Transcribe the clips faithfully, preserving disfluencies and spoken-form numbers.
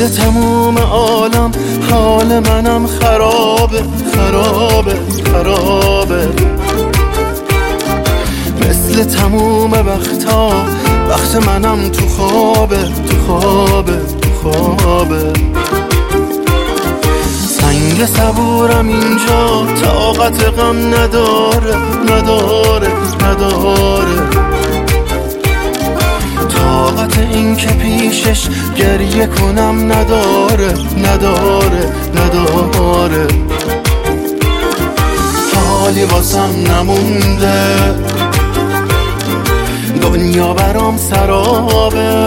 مثل تموم عالم حال منم خرابه خرابه خرابه، مثل تموم وقتا وقت منم تو خوابه تو خوابه تو خوابه. سنگ صبورم اینجا طاقت غم نداره نداره نداره، طاقت این که پیشش گریه کنم نداره نداره نداره. حالی واسم نمونده، دنیا برام سرابه،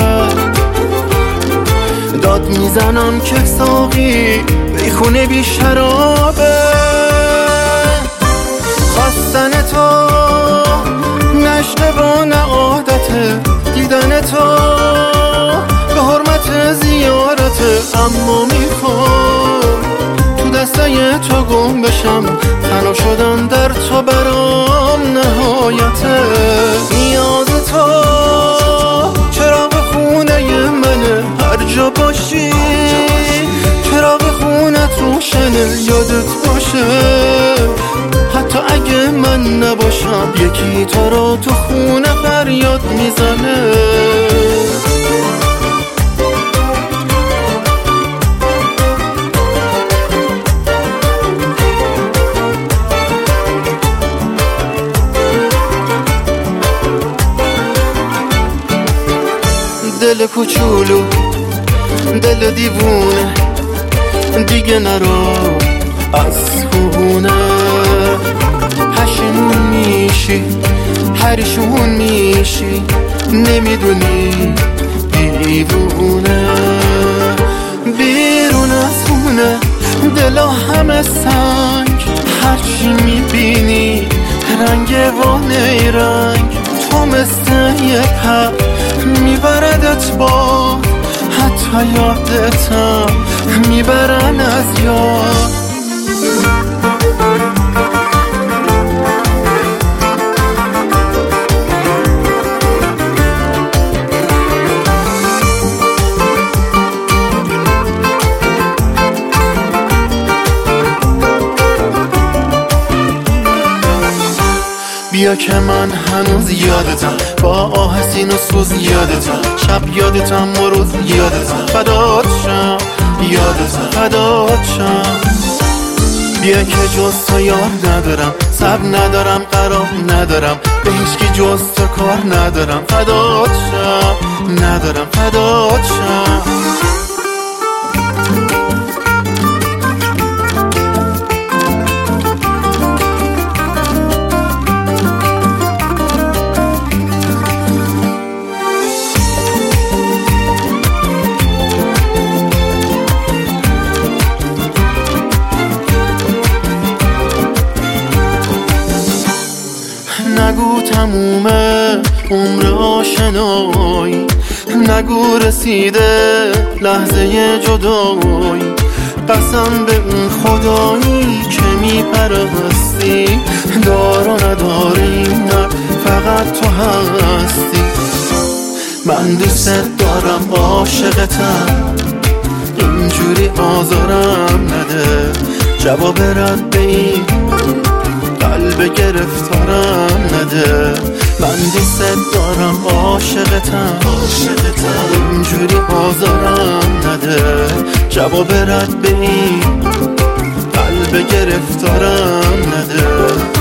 داد میزنم که ساقی بی خونه بی شرابه. خواستن تو نشته و نه عادته، دیدن تو به حرمت زیارته، اما میخوام تو دستای تو گم بشم، فنا شدن در تو برام نهایته. نیاز تو چراغ خونه منه، هر جا باشی چراغ خونه روشنه، یادت باشه حتی اگه من نباشم یکی تو رو تو خونه فریاد میزنه. دل کوچولو دل دیوونه دیگه نرو از خونه، پشیمون میشی پریشون میشی نمیدونی دیوونه. بیرون از خونه دلا همه سنگ، هرچی میبینی رنگ و نیرنگ، تو مثل یه پر میبردت با حتی یادتم میبرن از یاد. بیا که من هنوز یادتم، با آه سین و سوز یادتم، شب یادتم و روز یادتم، فدات شم یادتم فدات شم. بیا که جز تو یار ندارم، صبر ندارم قرار ندارم، به هیچکی جز تو کار ندارم، فدات شم ندارم فدات شم. نگو تمومه عمر آشنایی، نگو رسیده لحظه جدایی، قسم به اون خدایی که میپرستی، دار و نداری نه فقط تو هستی. من دوست دارم عاشقتم، اینجوری آزارم نده، جواب رد به این قلب گرفتارم نده. من دوست دارم عاشقتم اینجوری آزارم نده، جواب رد به این قلب گرفتارم نده.